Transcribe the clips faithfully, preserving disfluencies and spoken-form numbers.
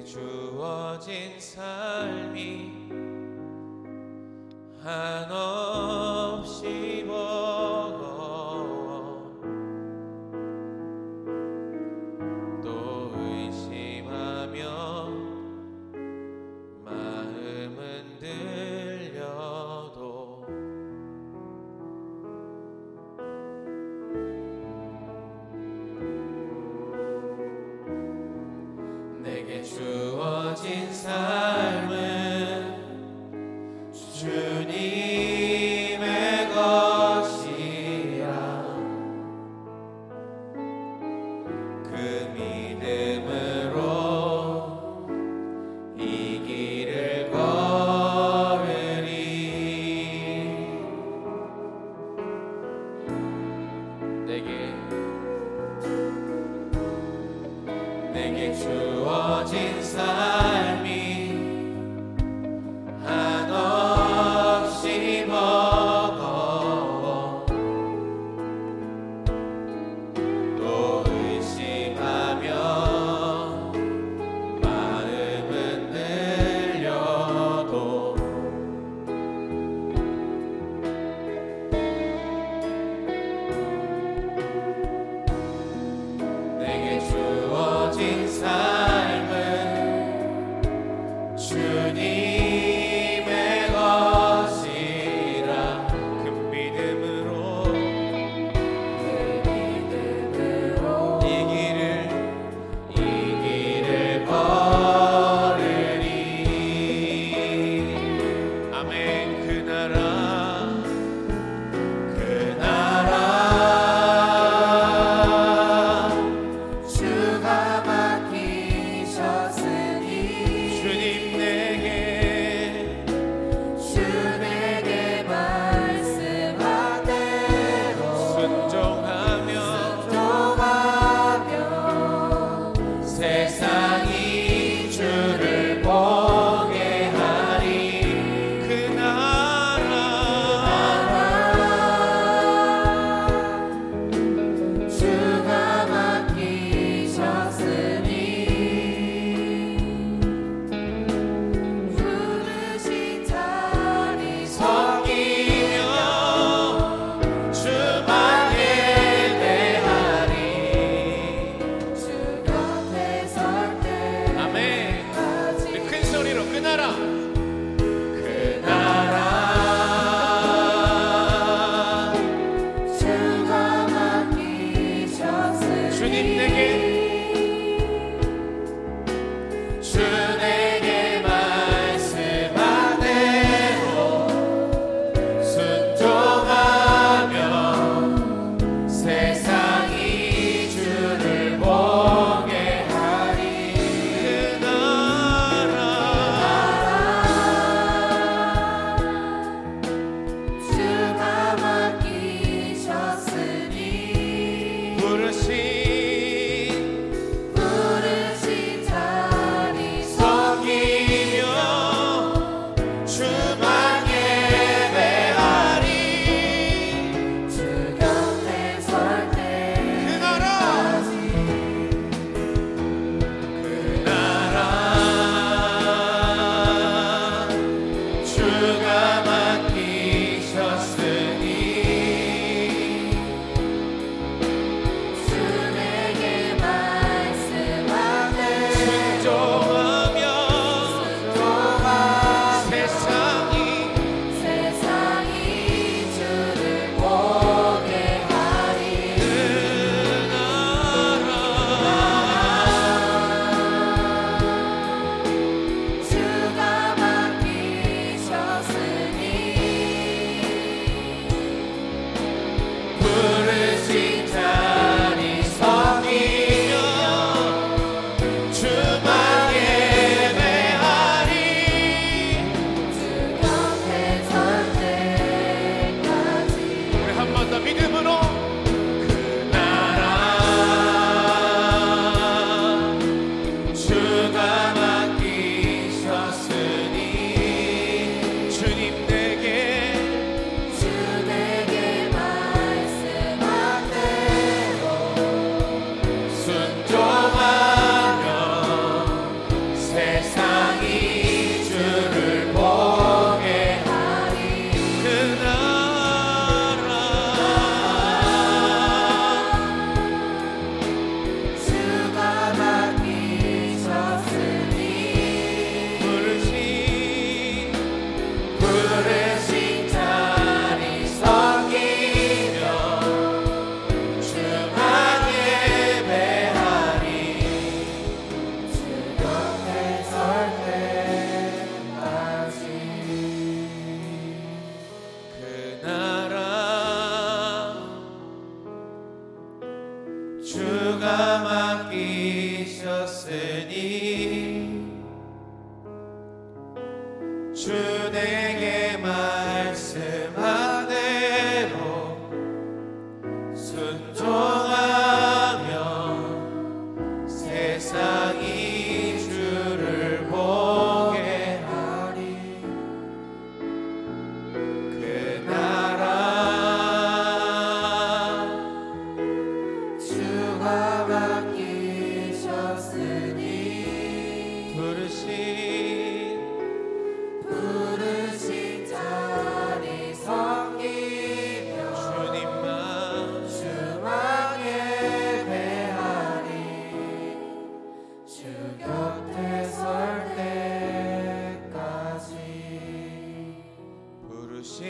주어진 삶이 한없이 버거워 또 의심하며 마음은 들려도 내게 주어진 삶은 주님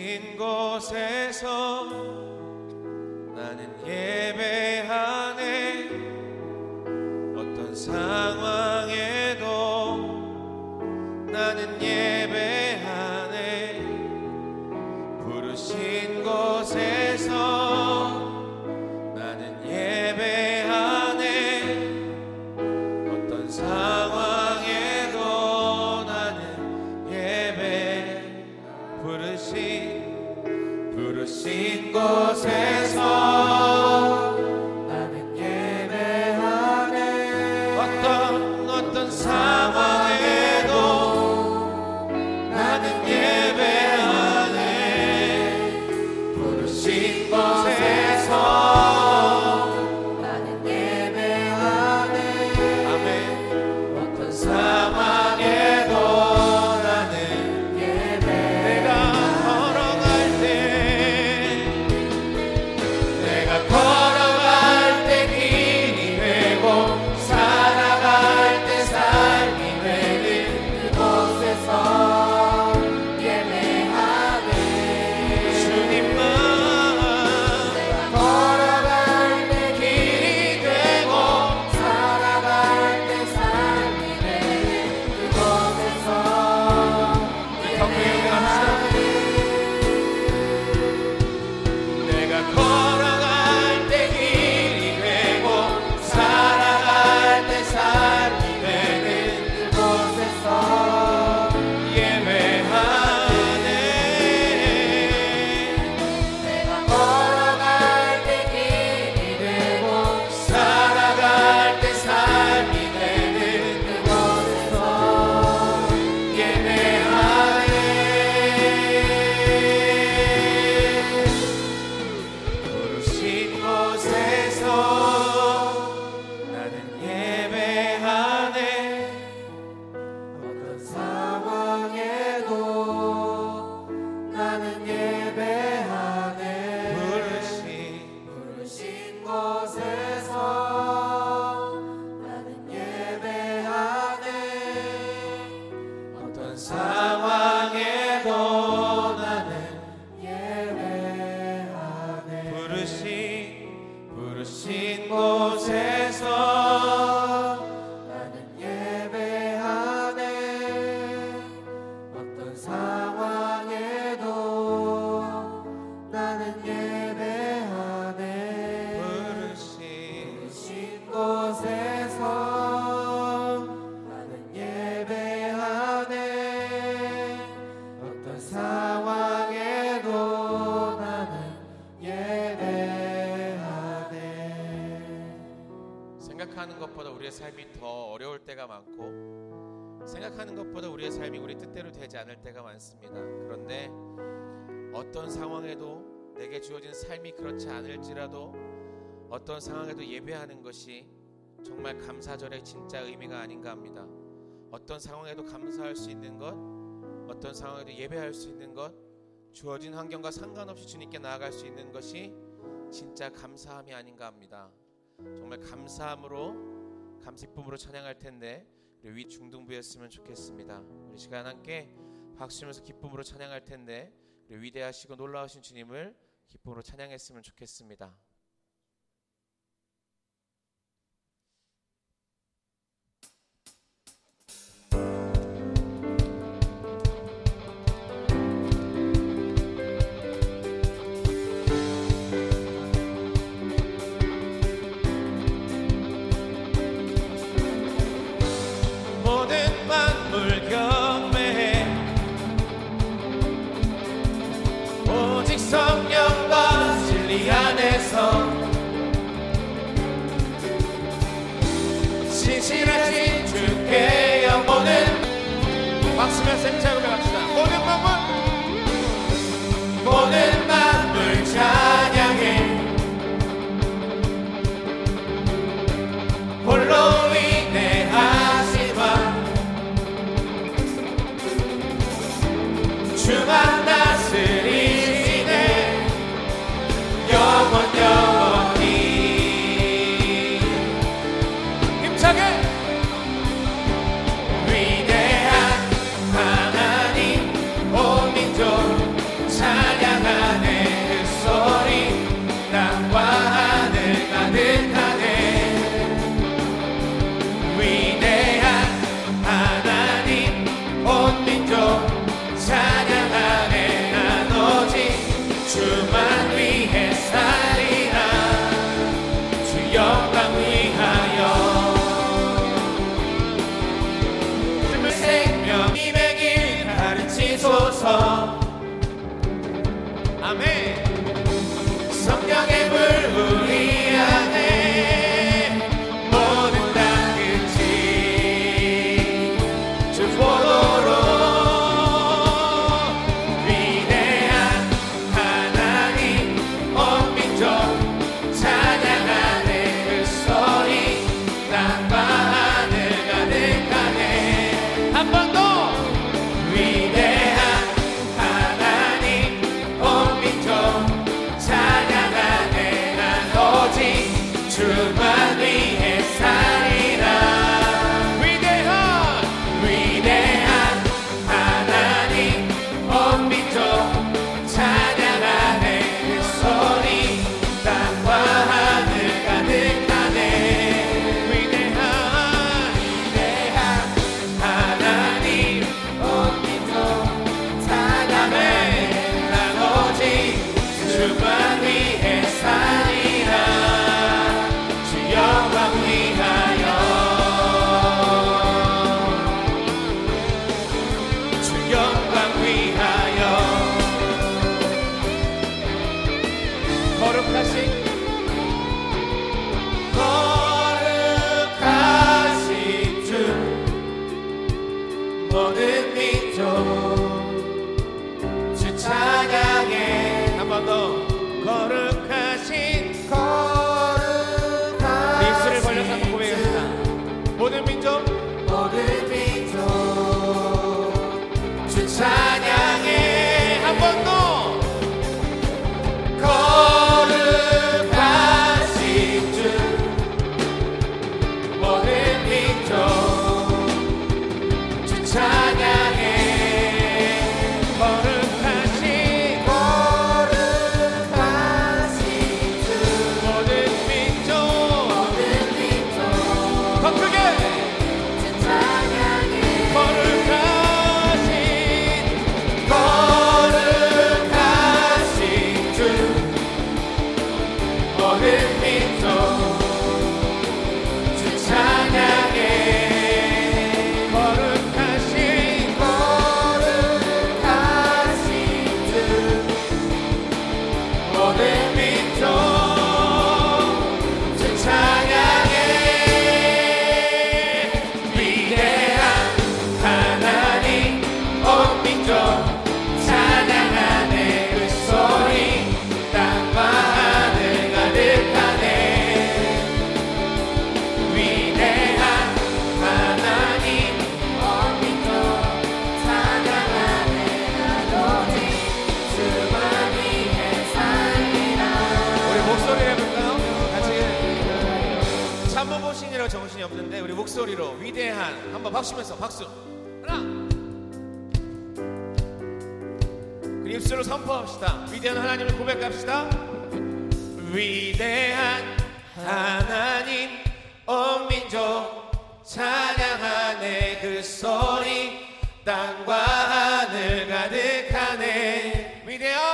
부르신 곳에서 나는 예배하네. 어떤 상황에도 나는 예배하네. 부르신 곳에서 나는 예배하네. 어떤 상황에도 나는 예배. 부르신 부르신 곳에서 나는 예배하네. 어떤 어떤 상황에도 나는 예배하네. 부르신 곳에서 나는 예배하네. 아멘. 어떤 상황에도 나는 예배. 내가 걸어갈 때 내가 걸어갈 때 길이 되고 살아갈 때 삶이 되는 그곳에서 예배하네. 주님만 내가 걸어갈 때 길이 되고 살아갈 때 삶이 되는 그곳에서 예배하네. 내가 걸어갈 때 길이 되고 살아갈 때 삶이 되는 그곳에서 예배하네. 내가 걸어갈 때 길이 되고 살아갈 때 삶이 되는 그곳에서 예배하네. 부르신 곳에서 나는 예배하네. 어떤 상황에도 나는 예배하네. 부르신 부르신 곳에서 나는 예배하네. 어떤 상황에도 나는 예배하네. 부르신 부르신 곳에서 나는 예배하네. 어떤 상황에도 나는 예배하네. 부르신 부르신 곳에서 나는 예배하네. 어떤 상황에도 나는 예배하네. 생각하는 것보다 우리의 삶이 더 어려울 때가 많고, 생각하는 것보다 우리의 삶이 우리 뜻대로 되지 않을 때가 많습니다. 그런데 어떤 상황에도 내게 주어진 삶이 그렇지 않을지라도 어떤 상황에도 예배하는 것이 정말 감사절의 진짜 의미가 아닌가 합니다. 어떤 상황에도 감사할 수 있는 것, 어떤 상황에도 예배할 수 있는 것, 주어진 환경과 상관없이 주님께 나아갈 수 있는 것이 진짜 감사함이 아닌가 합니다. 정말 감사함으로, 감기쁨으로 찬양할 텐데 우리 위 중등부였으면 좋겠습니다. 우리 시간 함께 박수치면서 기쁨으로 찬양할 텐데 우리 위대하시고 놀라우신 주님을 기쁨으로 찬양했으면 좋겠습니다. 모든 만물 경배해 오직 성령과 진리 안에서 신실하신 주께 영혼은 박수며 샘차 고백합시다. 모든 만물 모든 만물 찬양해 홀로 주만 다스리시네 영원 영원히 힘차게 위대한 하나님 아멘. 성령의 불 우리 안에 모든 다 끝이 주보도록 위대한 하나님 온 민족 찬양하네 그 소리 땅과 하늘 가득하네. 한 번 더. 위대한 하나님 온 민족 찬양하네 난 오직 주만 위해 살리라. 위대한 위대한 하나님 온 민족 찬양하네 그 소리 땅과 하늘 가득하네. 위대한 위대한 하나님 온 민족 찬양하네 난 오직 주만 위해 살리라. 주 영광 위하여 주 영광 위하여 거룩하신 거룩하신 주 모든 민족 주 찬양해. 한 번 더. 거룩하신 거룩하신 입술을 벌려서 한번 고백합시다. 모든 민족 모든 민족 주 찬양해. 한 번 더. 거룩하신 주 모든 민족 주 찬양해. 거룩하신 거룩하신 주 모든 민족 모든 민족 더 크게 주 찬양해. 거룩하신 거룩하신 주 모든 민족 주 찬양해. 거룩하신 거룩하신 주 모든 민족 주 찬양해. 위대한 하나님 온 민족 찬양하네 그 소리 땅과 하늘 가득하네. 위대한 하나님 온 민족 찬양하네 난 오직 주만 위해 살리라. 우리 목소리 해볼까요? 같이. 참모 보신이라고 정신이 없는데 우리 목소리로 위대한 한번 박수면서 박수 하나. 그 입술로 선포합시다. 위대한 하나님을 고백합시다. 위대한 하나님 온 민족 찬양하네 그 소리 땅과 하늘 가득하네. 위대한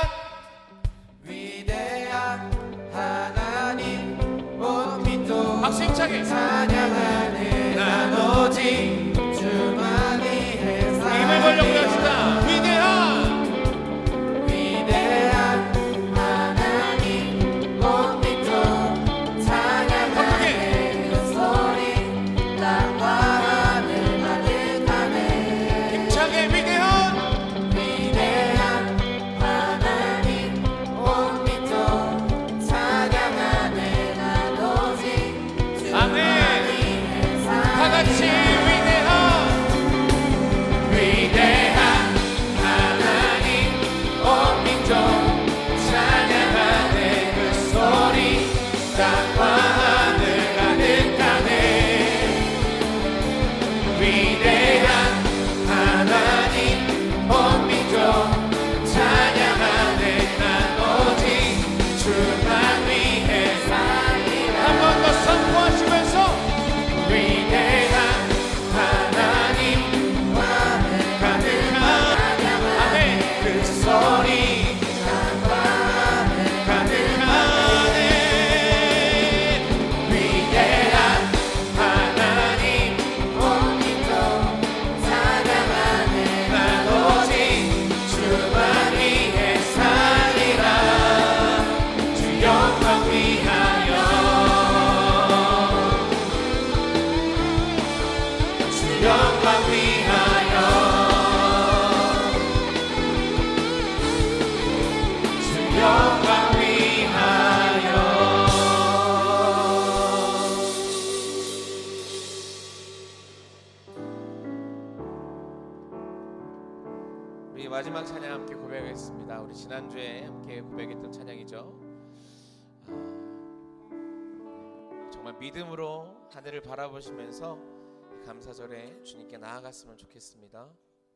위대한 하나님 온 민족 박수 힘차게 찬양하네 난 오직 주만 위해 살리라. 입을 벌려 고백합시다. 위대한 위대한 하나님 온 민족 찬양하네 그 소리 땅과 하늘 가득하네. 힘차게 위대한 위대한 하나님 온 민족 찬양하네 난 오직 주만 위해 살리라. 다 같이 위대한 위대한 지난주에 함께 고백했던 찬양이죠. 아, 정말 믿음으로 하늘을 바라보시면서 감사절에 주님께 나아갔으면 좋겠습니다.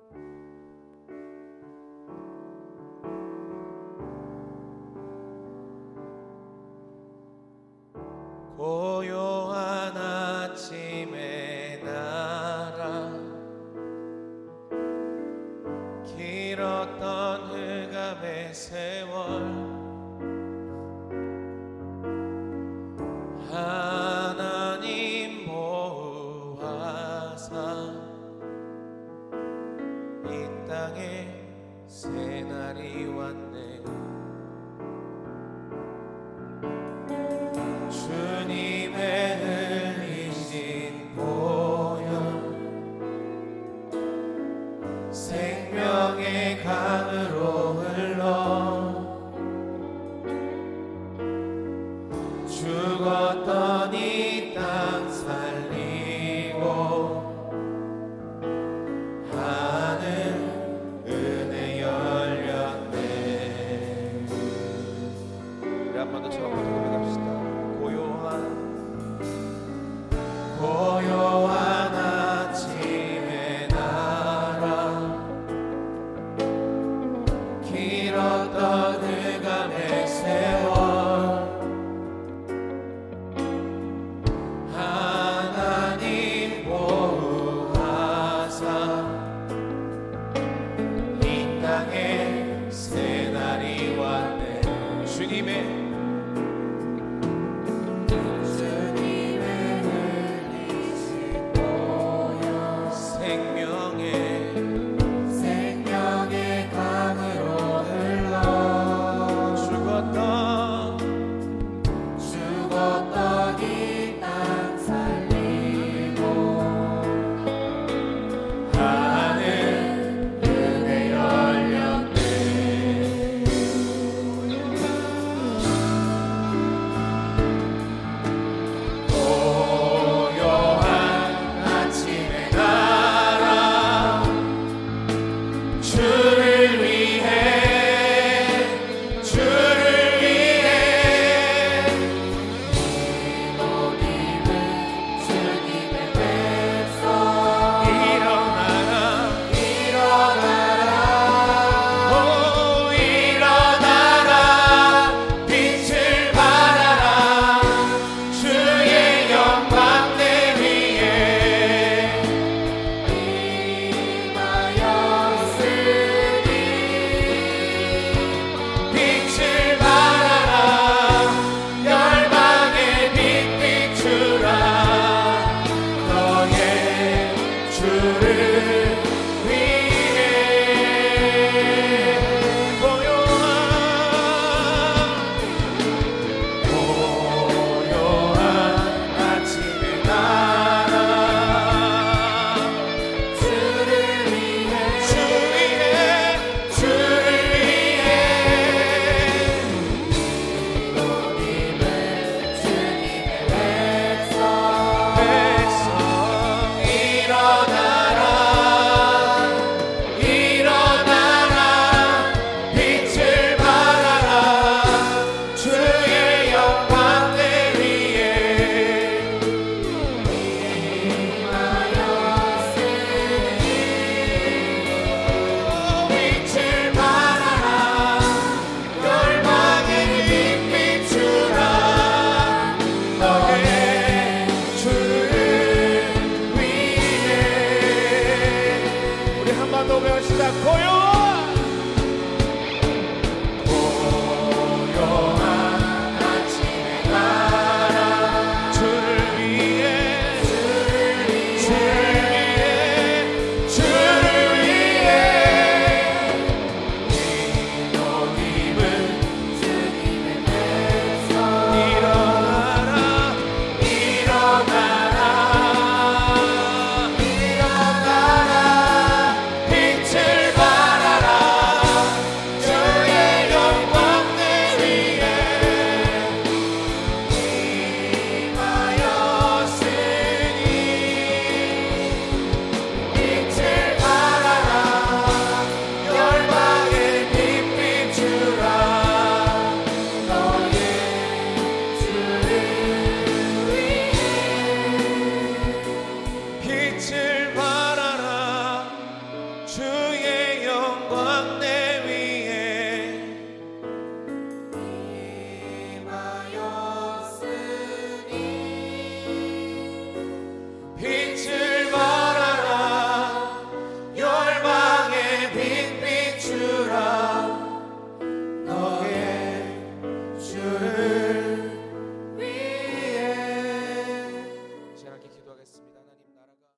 고요한 아침의 나라, 길었던 흑암의 세월, 하나님 보호하사 이 땅에 새날이 왔네. 주님의 흘리신 보혈, 생명의 강으로 흘러 죽었던 이 땅 살리고 하늘 은혜 열렸네. 우리 한 번 더 처음부터 고백합시다. 고요한 아침의 나라, 길었던 흑암의 세월, 하나님 보호하사 이 땅에 새날이 왔네. 주님의